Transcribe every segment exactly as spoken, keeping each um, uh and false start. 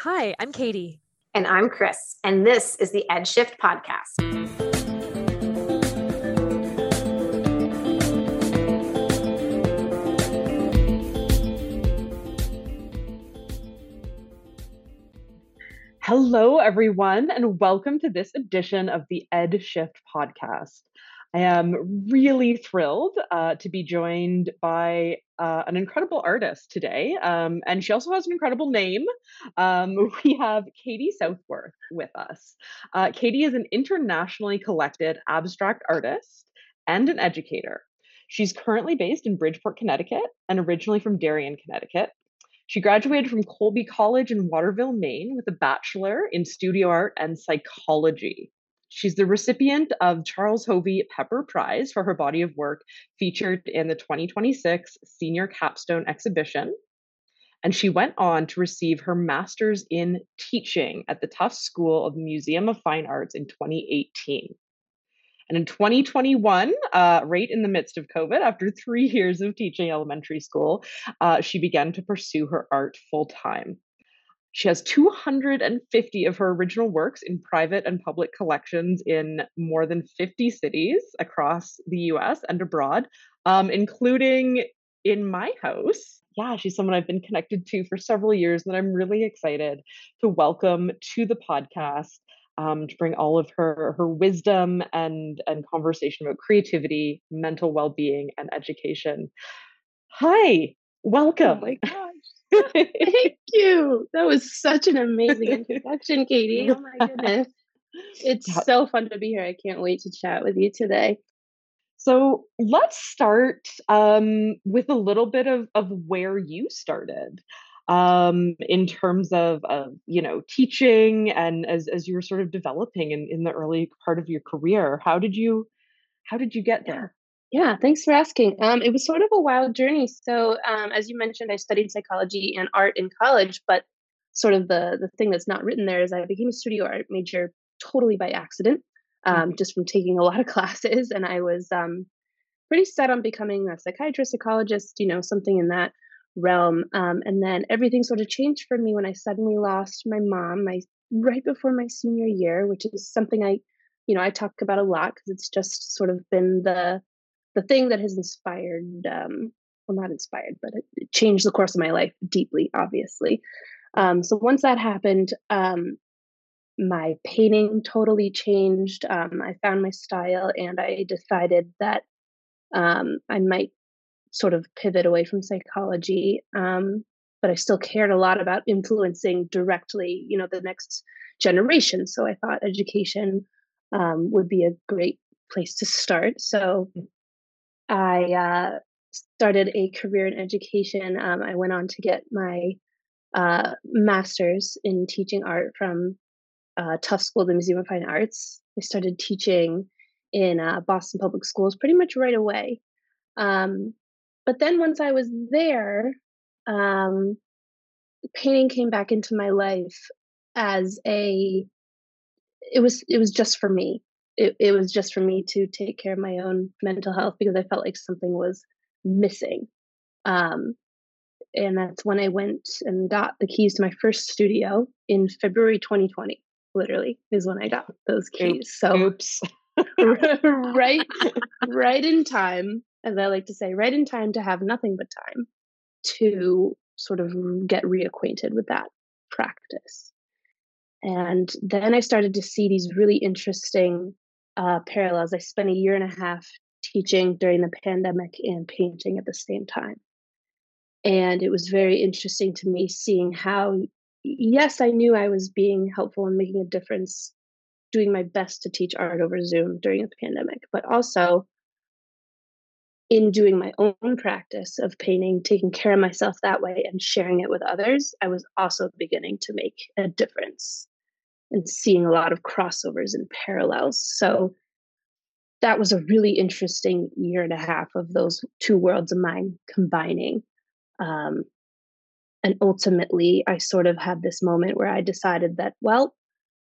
Hi, I'm Katie. And I'm Chris, and this is the EdShift podcast. Hello, everyone, and welcome to this edition of the EdShift podcast. I am really thrilled uh, to be joined by uh, an incredible artist today, um, and she also has an incredible name. Um, we have Katie Southworth with us. Uh, Katie is an internationally collected abstract artist and an educator. She's currently based in Bridgeport, Connecticut, and originally from Darien, Connecticut. She graduated from Colby College in Waterville, Maine, with a bachelor in studio art and psychology. She's the recipient of Charles Hovey Pepper Prize for her body of work featured in the twenty twenty-six Senior Capstone Exhibition. And she went on to receive her master's in teaching at the Tufts School of the Museum of Fine Arts in twenty eighteen. And in twenty twenty-one, uh, right in the midst of COVID, after three years of teaching elementary school, uh, she began to pursue her art full time. She has two hundred fifty of her original works in private and public collections in more than fifty cities across the U S and abroad, um, including in my house. Yeah, she's someone I've been connected to for several years that I'm really excited to welcome to the podcast. Um, to bring all of her her wisdom and and conversation about creativity, mental well-being, and education. Hi, welcome. Oh my gosh. Thank you. That was such an amazing introduction, Katie. Oh my goodness. It's yeah. so fun to be here. I can't wait to chat with you today. So let's start um, with a little bit of, of where you started um, in terms of, of, you know, teaching and as, as you were sort of developing in, in the early part of your career. How did you, how did you get there? Yeah, thanks for asking. Um, it was sort of a wild journey. So um, as you mentioned, I studied psychology and art in college, but sort of the, the thing that's not written there is I became a studio art major totally by accident, um, mm-hmm. just from taking a lot of classes. And I was um, pretty set on becoming a psychiatrist, psychologist, you know, something in that realm. Um, and then everything sort of changed for me when I suddenly lost my mom my right before my senior year, which is something I, you know, I talk about a lot because it's just sort of been the the thing that has inspired, um, well, not inspired, but it, it changed the course of my life deeply, obviously. Um, so once that happened, um, my painting totally changed. Um, I found my style and I decided that um, I might sort of pivot away from psychology. Um, but I still cared a lot about influencing directly, you know, the next generation. So I thought education um, would be a great place to start. So I uh, started a career in education. Um, I went on to get my uh, master's in teaching art from uh, Tufts School, the Museum of Fine Arts. I started teaching in uh, Boston Public Schools pretty much right away. Um, but then once I was there, um, painting came back into my life as a. It was it was just for me. It, it was just for me to take care of my own mental health because I felt like something was missing. Um, and that's when I went and got the keys to my first studio in February twenty twenty, literally, is when I got those keys. So, oops. right, right in time, as I like to say, right in time to have nothing but time to sort of get reacquainted with that practice. And then I started to see these really interesting uh, parallels. I spent a year and a half teaching during the pandemic and painting at the same time. And it was very interesting to me seeing how, yes, I knew I was being helpful and making a difference, doing my best to teach art over Zoom during the pandemic, but also in doing my own practice of painting, taking care of myself that way and sharing it with others, I was also beginning to make a difference and seeing a lot of crossovers and parallels. So that was a really interesting year and a half of those two worlds of mine combining. Um, and ultimately, I sort of had this moment where I decided that, well,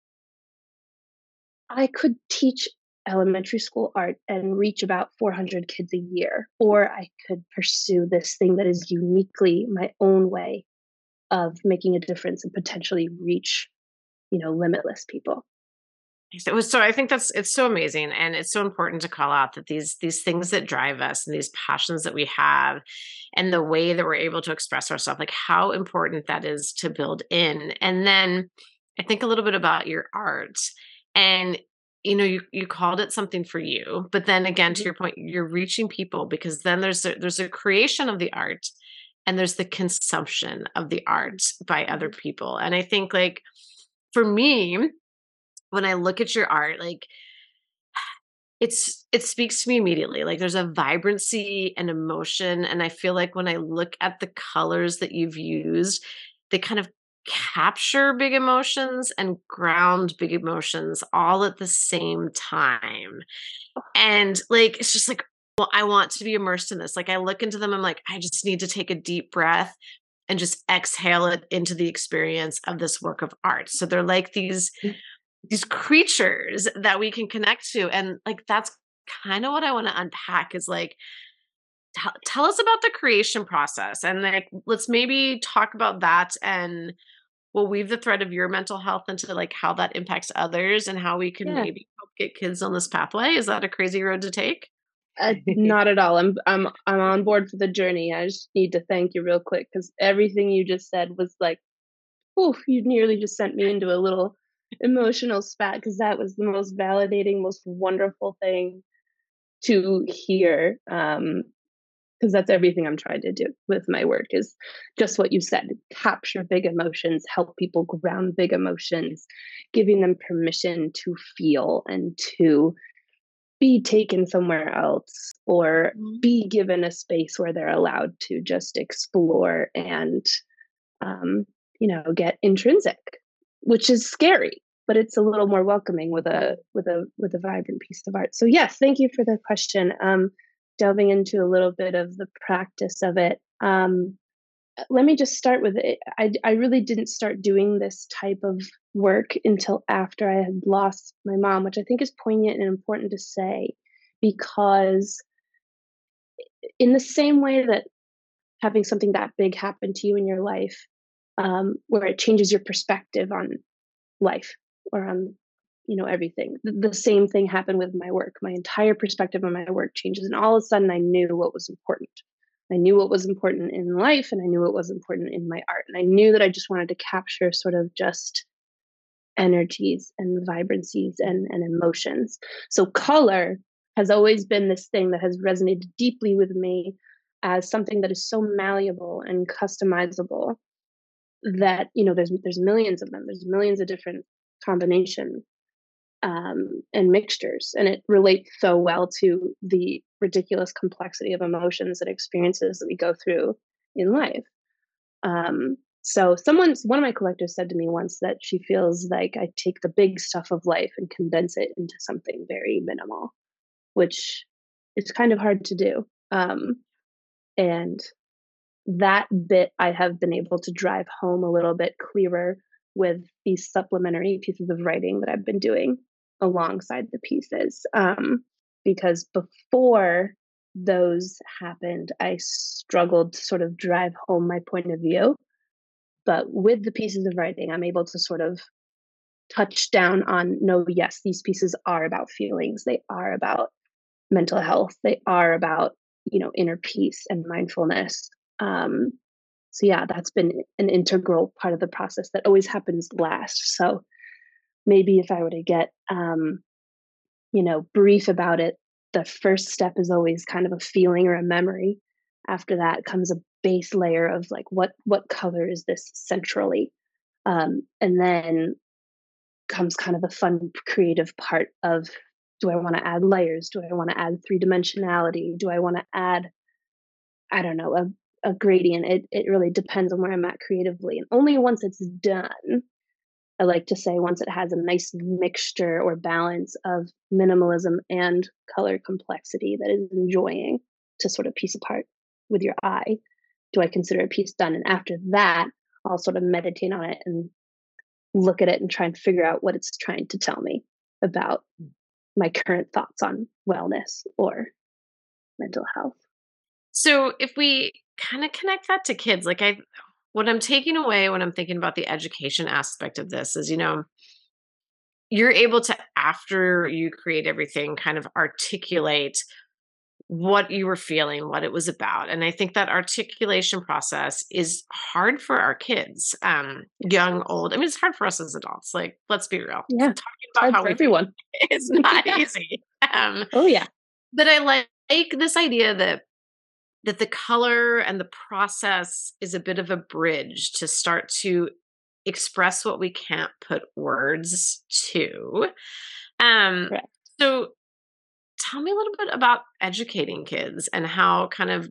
I could teach elementary school art and reach about four hundred kids a year, or I could pursue this thing that is uniquely my own way of making a difference and potentially reach, you know, limitless people. So, so I think that's it's so amazing, and it's so important to call out that these these things that drive us and these passions that we have, and the way that we're able to express ourselves, like how important that is to build in. And then I think a little bit about your art, and you know, you you called it something for you, but then again, to Mhm. your point, you're reaching people because then there's a, there's a creation of the art, and there's the consumption of the art by other Mhm. people. And I think like for me, when I look at your art, like it's it speaks to me immediately. Like there's a vibrancy and emotion. And I feel like when I look at the colors that you've used, they kind of capture big emotions and ground big emotions all at the same time. And like it's just like, well, I want to be immersed in this. Like I look into them, I'm like, I just need to take a deep breath and just exhale it into the experience of this work of art. So they're like these these creatures that we can connect to. And like that's kind of what I want to unpack is like tell, tell us about the creation process, and like let's maybe talk about that, and we'll weave the thread of your mental health into like how that impacts others and how we can Yeah. maybe help get kids on this pathway. Is that a crazy road to take? Uh, not at all. I'm I'm I'm on board for the journey. I just need to thank you real quick because everything you just said was like, oof, you nearly just sent me into a little emotional spat because that was the most validating, most wonderful thing to hear. Um, because that's everything I'm trying to do with my work is just what you said, capture big emotions, help people ground big emotions, giving them permission to feel and to be taken somewhere else or Mhm. be given a space where they're allowed to just explore and um, you know, get intrinsic, which is scary, but it's a little more welcoming with a with a with a vibrant piece of art. So yes, thank you for the question. Um, delving into a little bit of the practice of it. Um, let me just start with it. I, I really didn't start doing this type of work until after I had lost my mom, which I think is poignant and important to say because, in the same way that having something that big happen to you in your life, um, where it changes your perspective on life or on you know everything, the, the same thing happened with my work. My entire perspective on my work changes, and all of a sudden I knew what was important. I knew what was important in life, and I knew what was important in my art, and I knew that I just wanted to capture sort of just energies and vibrancies and, and emotions. So color has always been this thing that has resonated deeply with me as something that is so malleable and customizable that you know there's there's millions of them. There's millions of different combinations um, and mixtures, and it relates so well to the ridiculous complexity of emotions and experiences that we go through in life. Um, so someone's one of my collectors said to me once that she feels like I take the big stuff of life and condense it into something very minimal, which is kind of hard to do. Um, and that bit I have been able to drive home a little bit clearer with these supplementary pieces of writing that I've been doing alongside the pieces. Um, because before those happened, I struggled to sort of drive home my point of view. But with the pieces of writing, I'm able to sort of touch down on no, yes, these pieces are about feelings. They are about mental health. They are about, you know, inner peace and mindfulness. Um, so yeah, that's been an integral part of the process that always happens last. So maybe if I were to get, um, you know, brief about it, the first step is always kind of a feeling or a memory. After that comes a base layer of like what what color is this centrally, um, and then comes kind of the fun creative part of do I want to add layers? Do I want to add three dimensionality? Do I want to add I don't know a a gradient? It it really depends on where I'm at creatively, and only once it's done I like to say once it has a nice mixture or balance of minimalism and color complexity that is enjoying to sort of piece apart with your eye, do I consider a piece done? And after that, I'll sort of meditate on it and look at it and try and figure out what it's trying to tell me about my current thoughts on wellness or mental health. So if we kind of connect that to kids, like I what I'm taking away when I'm thinking about the education aspect of this is, you know, you're able to, after you create everything, kind of articulate what you were feeling, what it was about. And I think that articulation process is hard for our kids, um, young, old. I mean, it's hard for us as adults. Like, let's be real. Yeah. Talking It's about hard how for we feel everyone. is not Yeah. easy. Um, Oh, yeah. but I like, like this idea that that the color and the process is a bit of a bridge to start to express what we can't put words to. Um, Correct. so tell me a little bit about educating kids and how kind of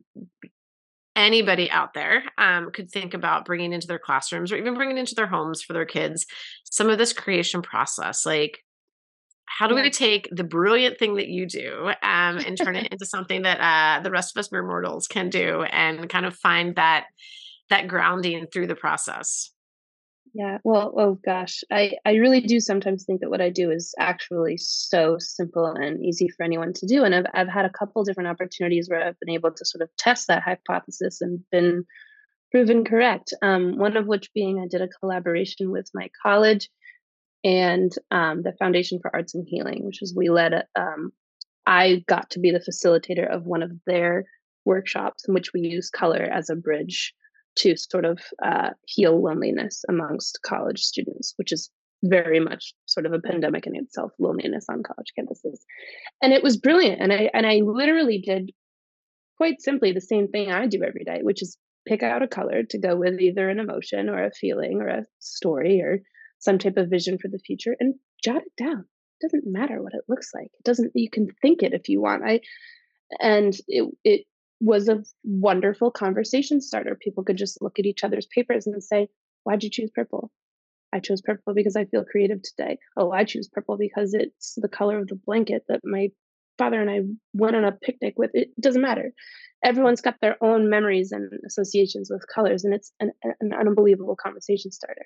anybody out there um, could think about bringing into their classrooms or even bringing into their homes for their kids some of this creation process. Like, how do Yeah. we take the brilliant thing that you do um, and turn it into something that uh, the rest of us mere mortals can do and kind of find that that grounding through the process? Yeah. Well, oh gosh, I I really do sometimes think that what I do is actually so simple and easy for anyone to do. And I've I've had a couple different opportunities where I've been able to sort of test that hypothesis and been proven correct. Um, one of which being I did a collaboration with my college and um, the Foundation for Arts and Healing, which is we led. A, um, I got to be the facilitator of one of their workshops in which we use color as a bridge to sort of uh, heal loneliness amongst college students, which is very much sort of a pandemic in itself, loneliness on college campuses. And it was brilliant. And I and I literally did quite simply the same thing I do every day, which is pick out a color to go with either an emotion or a feeling or a story or some type of vision for the future and jot it down. It doesn't matter what it looks like. It doesn't you can think it if you want. I and it it was a wonderful conversation starter. People could just look at each other's papers and say, "Why'd you choose purple?" I chose purple because I feel creative today. Oh, I choose purple because it's the color of the blanket that my father and I went on a picnic with. It doesn't matter. Everyone's got their own memories and associations with colors, and it's an, an unbelievable conversation starter.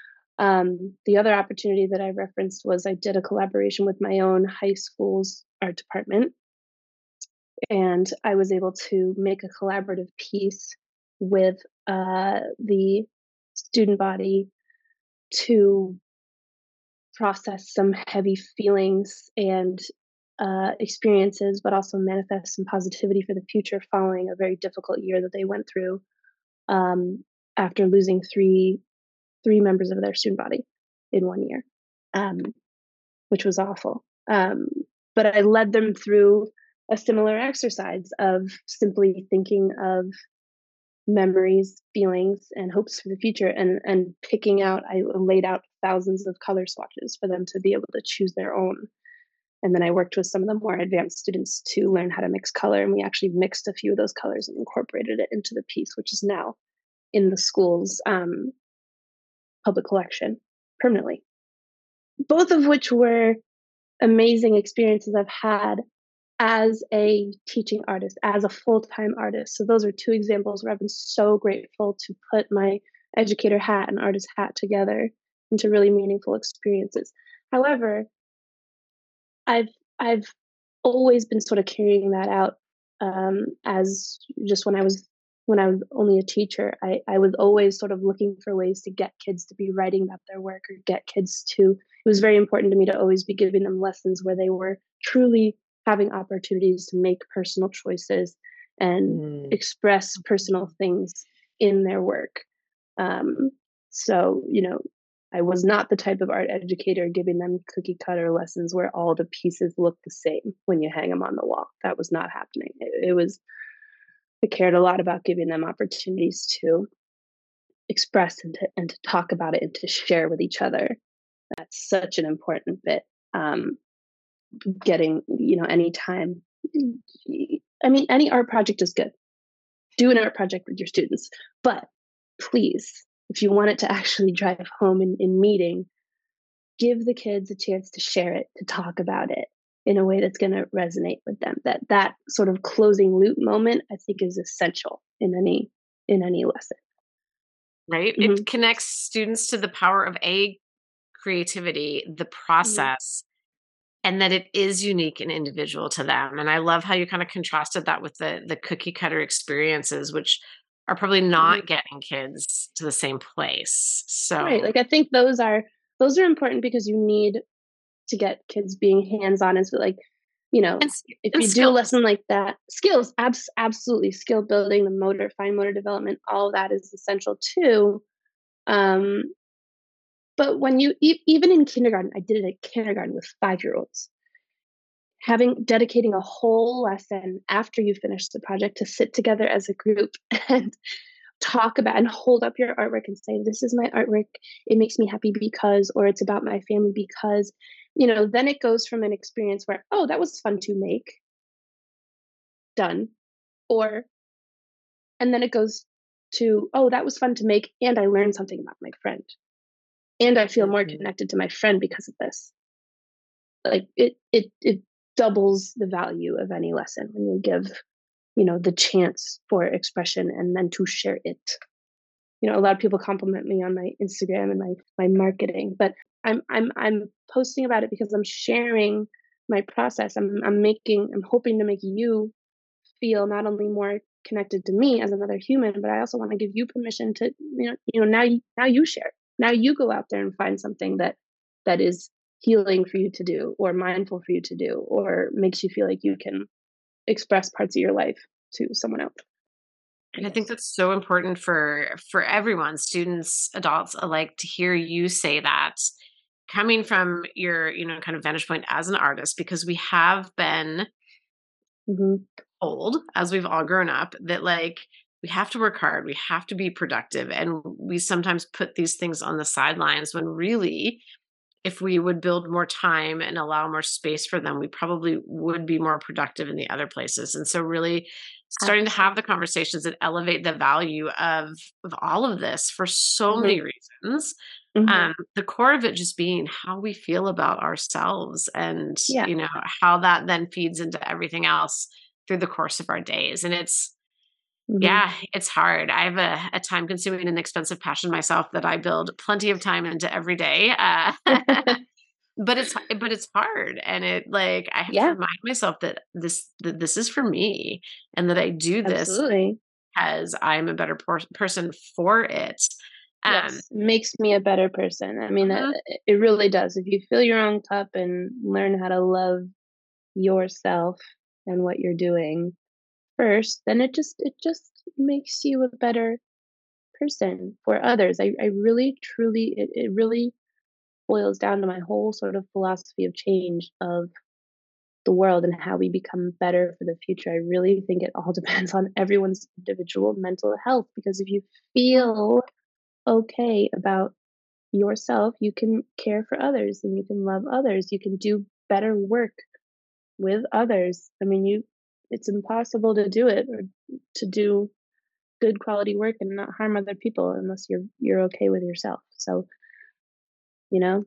Um, the other opportunity that I referenced was I did a collaboration with my own high school's art department, and I was able to make a collaborative piece with uh, the student body to process some heavy feelings and uh, experiences, but also manifest some positivity for the future following a very difficult year that they went through um, after losing three three members of their student body in one year, um, which was awful. Um, but I led them through a similar exercise of simply thinking of memories, feelings, and hopes for the future, and and picking out. I laid out thousands of color swatches for them to be able to choose their own. And then I worked with some of the more advanced students to learn how to mix color, and we actually mixed a few of those colors and incorporated it into the piece, which is now in the school's um, public collection permanently. Both of which were amazing experiences I've had as a teaching artist, as a full-time artist. So those are two examples where I've been so grateful to put my educator hat and artist hat together into really meaningful experiences. However, I've I've always been sort of carrying that out um, as just when I was when I was only a teacher. I, I was always sort of looking for ways to get kids to be writing about their work or get kids to. It was very important to me to always be giving them lessons where they were truly having opportunities to make personal choices and Mm. express personal things in their work. Um, so, you know, I was not the type of art educator giving them cookie cutter lessons where all the pieces look the same when you hang them on the wall. That was not happening. It, it was, I cared a lot about giving them opportunities to express and to, and to talk about it and to share with each other. That's such an important bit. Um, getting, you know, any time. I mean, any art project is good. Do an art project with your students, but please, if you want it to actually drive home in, in meeting, give the kids a chance to share it, to talk about it in a way that's going to resonate with them. That that sort of closing loop moment, I think, is essential in any in any lesson. Right? Mm-hmm. It connects students to the power of a creativity, the process, and that it is unique and individual to them. And I love how you kind of contrasted that with the the cookie cutter experiences, which are probably Mhm. not getting kids to the same place. Right. So Like I think those are those are important because you need to get kids being hands-on and so like, you know, and s- if and you do a skills. lesson like that, skills, abs- absolutely, skill building, the motor, fine motor development, all of that is essential too. Um, but when you e- even in kindergarten, I did it at kindergarten with five-year-olds. Having dedicating a whole lesson after you finish the project to sit together as a group and talk about and hold up your artwork and say, this is my artwork. It makes me happy because, or it's about my family because, you know, then it goes from an experience where, oh, that was fun to make, done. Or, and then it goes to, oh, that was fun to make. And I learned something about my friend. And I feel more Mhm. connected to my friend because of this. Like it, it, it doubles the value of any lesson when you give, you know, the chance for expression and then to share it. You know, a lot of people compliment me on my Instagram and my my marketing, but I'm I'm I'm posting about it because I'm sharing my process. I'm I'm making I'm hoping to make you feel not only more connected to me as another human, but I also want to give you permission to you know you know now you, now you share. Now you go out there and find something that that is healing for you to do or mindful for you to do or makes you feel like you can express parts of your life to someone else, I And I think guess. that's so important for for everyone, students, adults alike, to hear you say that coming from your, you know, kind of vantage point as an artist, because we have been Mhm. told as we've all grown up that like we have to work hard, we have to be productive, and we sometimes put these things on the sidelines when really if we would build more time and allow more space for them, we probably would be more productive in the other places. And so really starting to have the Absolutely. conversations that elevate the value of of all of this for so Mhm. many reasons. Mhm. Um, the core of it just being how we feel about ourselves and, Yeah. you know, how that then feeds into everything else through the course of our days. And it's Mhm. yeah, it's hard. I have a, a time consuming and expensive passion myself that I build plenty of time into every day. Uh, but it's but it's hard, and it like I have to Yeah, remind myself that this that this is for me, and that I do this absolutely. because I'm a better por- person for it. Um, Yes, makes me a better person. I mean, that mhm. it really does. If you fill your own cup and learn how to love yourself and what you're doing first, then it just it just makes you a better person for others. I, I really truly it, it really boils down to my whole sort of philosophy of change of the world and how we become better for the future. I really think it all depends on everyone's individual mental health because if you feel okay about yourself, you can care for others and you can love others. You can do better work with others. I mean, you it's impossible to do it or to do good quality work and not harm other people unless you're you're okay with yourself. So, you know,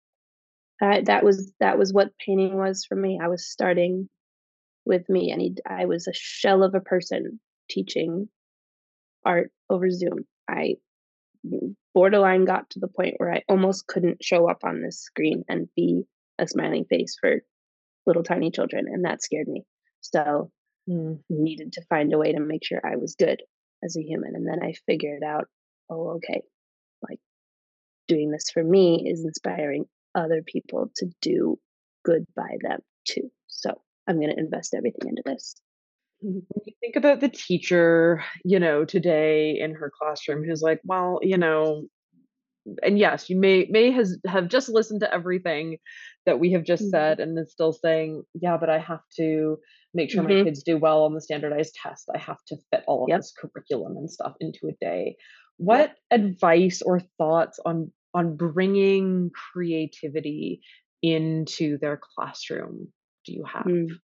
I, that was that was what painting was for me. I was starting with me and he, I was a shell of a person teaching art over Zoom. I borderline got to the point where I almost couldn't show up on this screen and be a smiling face for little tiny children, and that scared me. So Mm. needed to find a way to make sure I was good as a human. And then I figured out, oh, okay, like doing this for me is inspiring other people to do good by them too. So I'm going to invest everything into this. When you think about the teacher, you know, today in her classroom who's like, well, you know, and yes, you may may has have just listened to everything that we have just Mm-hmm. said and is still saying, yeah, but I have to make sure my Mm-hmm. kids do well on the standardized test. I have to fit all of Yep. this curriculum and stuff into a day. Yep. What advice or thoughts on on bringing creativity into their classroom do you have? Mm.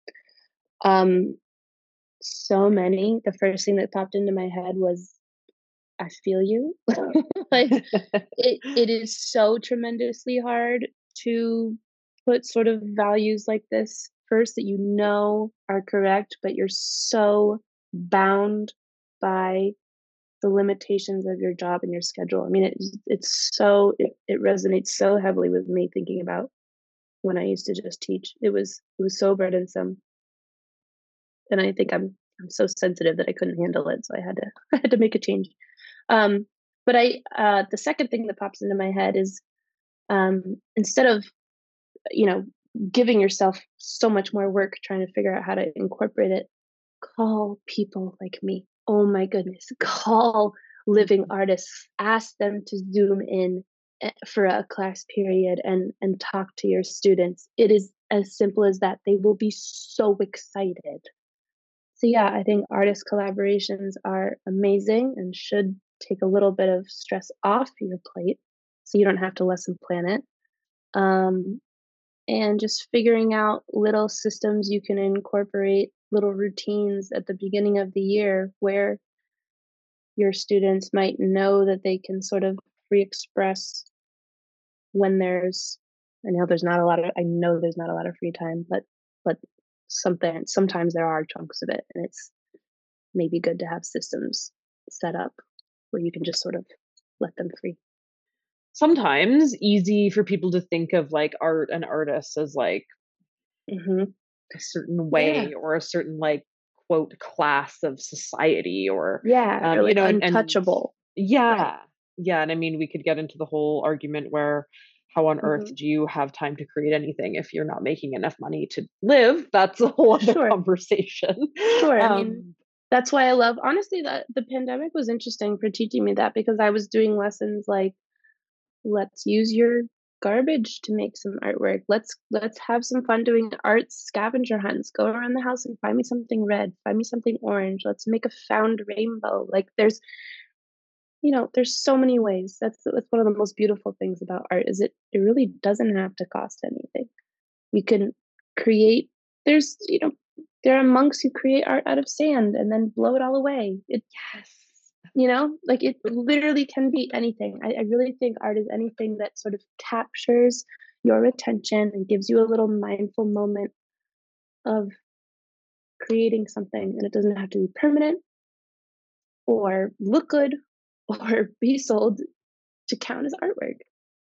Um, so many. The first thing that popped into my head was, I feel you. Like it it is so tremendously hard to put sort of values like this first that you know are correct, but you're so bound by the limitations of your job and your schedule. I mean, it, it's so it, it resonates so heavily with me thinking about when I used to just teach. It was it was so burdensome, and I think I'm I'm so sensitive that I couldn't handle it, so I had to I had to make a change. Um, but I uh, the second thing that pops into my head is um, instead of you know giving yourself so much more work trying to figure out how to incorporate it, call people like me. Oh my goodness, call living artists, ask them to zoom in eh, for a class period and and talk to your students. It is as simple as that. They will be so excited. So yeah, I think artist collaborations are amazing and should take a little bit of stress off your plate so you don't have to lesson plan it. Um, and just figuring out little systems you can incorporate, little routines at the beginning of the year where your students might know that they can sort of free express when there's I know there's not a lot of I know there's not a lot of free time, but but something sometimes there are chunks of it, and it's maybe good to have systems set up where you can just sort of let them free. Sometimes easy for people to think of like art and artists as like Mhm. a certain Yeah. way or a certain like quote class of society or Yeah, um, or you like know and, and untouchable. Right. yeah, yeah, and I mean we could get into the whole argument where how on earth Mhm. do you have time to create anything if you're not making enough money to live? That's a whole other Sure. conversation. Sure. I mean, um that's why I love honestly that the pandemic was interesting for teaching me that because I was doing lessons like let's use your garbage to make some artwork. Let's let's have some fun doing art scavenger hunts. Go around the house and find me something red, find me something orange. Let's make a found rainbow. Like there's, you know, there's so many ways. That's that's one of the most beautiful things about art is it it really doesn't have to cost anything. You can create there's, you know, there are monks who create art out of sand and then blow it all away. It yes. you know, like it literally can be anything. I, I really think art is anything that sort of captures your attention and gives you a little mindful moment of creating something. And it doesn't have to be permanent or look good or be sold to count as artwork.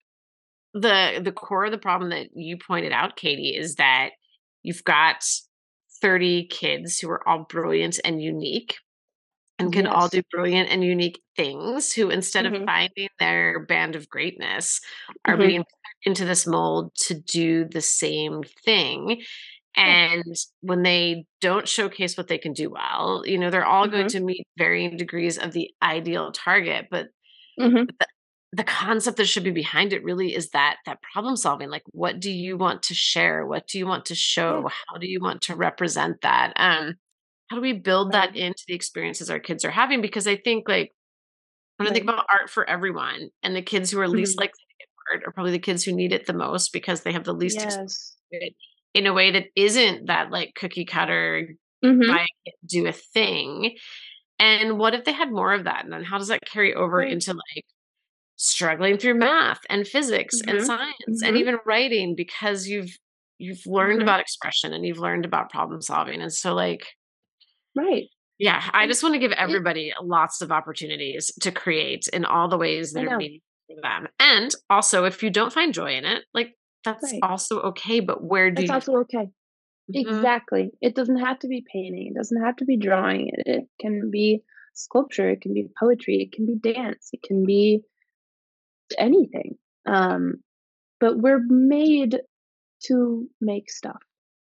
The the core of the problem that you pointed out, Katie, is that you've got thirty kids who are all brilliant and unique and can all Yes. do brilliant and unique things who instead of Hmm. finding their band of greatness are Hmm. being put into this mold to do the same thing. Yeah. And when they don't showcase what they can do well, you know, they're all going Hmm. to meet varying degrees of the ideal target, but Hmm. the the concept that should be behind it really is that that problem solving. Like, what do you want to share? What do you want to Yeah. show? How do you want to represent that? Um, how do we build Right. that into the experiences our kids are having? Because I think, like, when I think Right. about art for everyone, and the kids who are least Hmm. likely to get art are probably the kids who need it the most because they have the least exposure Yes. to it in a way that isn't that like cookie cutter Hmm. buy a kit, do a thing. And what if they had more of that? And then how does that carry over Right. into like struggling through math and physics and Hmm. science and Hmm. even writing because you've you've learned Hmm. about expression and you've learned about problem solving. And so like Right. yeah, I And just want to give it, everybody lots of opportunities to create in all the ways I that are know. meaningful for them. And also if you don't find joy in it, like that's Right. also okay, but where do That's you also okay. Mhm. Exactly. It doesn't have to be painting. It doesn't have to be drawing. It, it can be sculpture. It can be poetry. It can be dance. It can be anything. Um, but we're made to make stuff.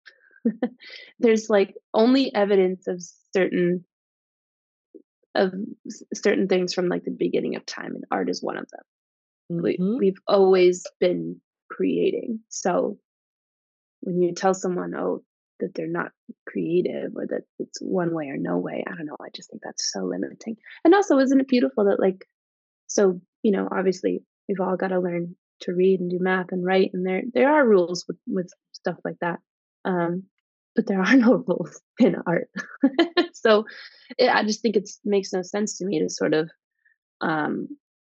There's like only evidence of certain of s- certain things from like the beginning of time, and art is one of them. We Mhm. we've always been creating. So when you tell someone, oh, that they're not creative or that it's one way or no way, I don't know. I just think that's so limiting. And also, isn't it beautiful that, like, so, you know, obviously we've all got to learn to read and do math and write, and there there are rules with, with stuff like that. Um, but there are no rules in art. So it, I just think it makes no sense to me to sort of um,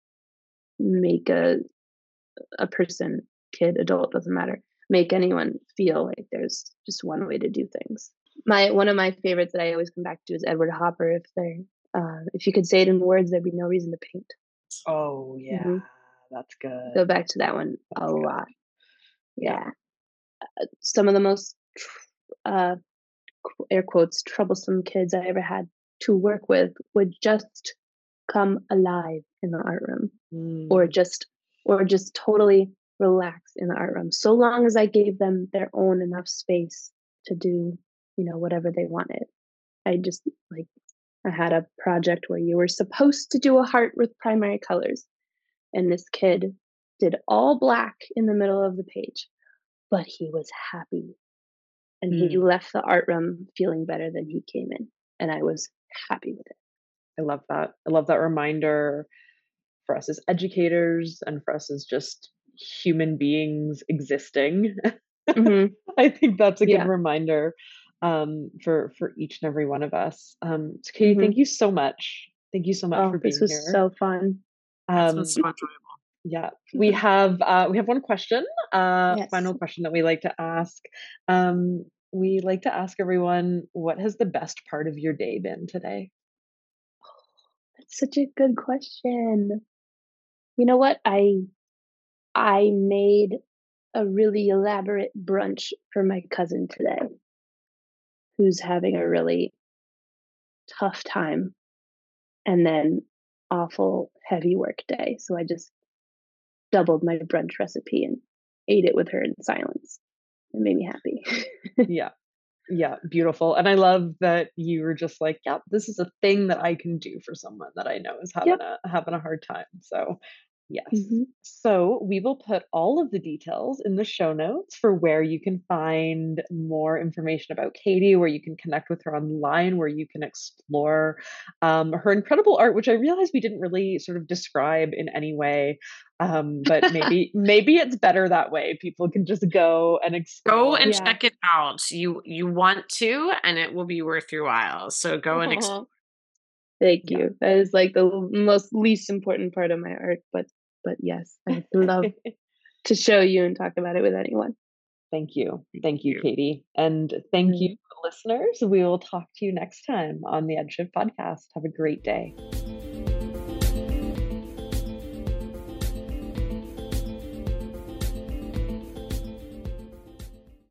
make a a person, kid, adult, doesn't matter, make anyone feel like there's just one way to do things. My one of my favorites that I always come back to is Edward Hopper. If they uh, if you could say it in words, there'd be no reason to paint. Oh yeah, Hmm. that's good. Go back to that one a That's good. lot. Yeah. Yeah, some of the most uh, air quotes, troublesome kids I ever had to work with would just come alive in the art room, mm. or just or just totally relax in the art room, so long as I gave them their own enough space to do, you know, whatever they wanted. I just like I had a project where you were supposed to do a heart with primary colors, and this kid did all black in the middle of the page, but he was happy, and mm. he left the art room feeling better than he came in, and I was happy with it. I love that. I love that reminder for us as educators and for us as just human beings existing. Mm-hmm. I think that's a yeah. good reminder um, for for each and every one of us. Um, so Katie, mm-hmm. thank you so much. Thank you so much oh, for being here. This was here. so fun. Um, this was so enjoyable. Yeah, we have uh, we have one question, uh, yes. final question that we like to ask. Um, we like to ask everyone, what has the best part of your day been today? That's such a good question. You know what? I I made a really elaborate brunch for my cousin today, who's having a really tough time and then awful heavy work day. So I just doubled my brunch recipe and ate it with her in silence. It made me happy. Yeah. Yeah, beautiful. And I love that you were just like, yeah, this is a thing that I can do for someone that I know is having yep. a having a hard time. So yes. Mm-hmm. So we will put all of the details in the show notes for where you can find more information about Katie, where you can connect with her online, where you can explore um, her incredible art, which I realized we didn't really sort of describe in any way. Um, but maybe maybe it's better that way. People can just go and explore. Go and yeah. check it out. You you want to, and it will be worth your while. So go and explore. Thank you. Yeah. That is like the most least important part of my art, but but yes, I'd love to show you and talk about it with anyone. Thank you. Thank you, Katie. And thank mm-hmm. you, listeners. We will talk to you next time on the EdShift podcast. Have a great day.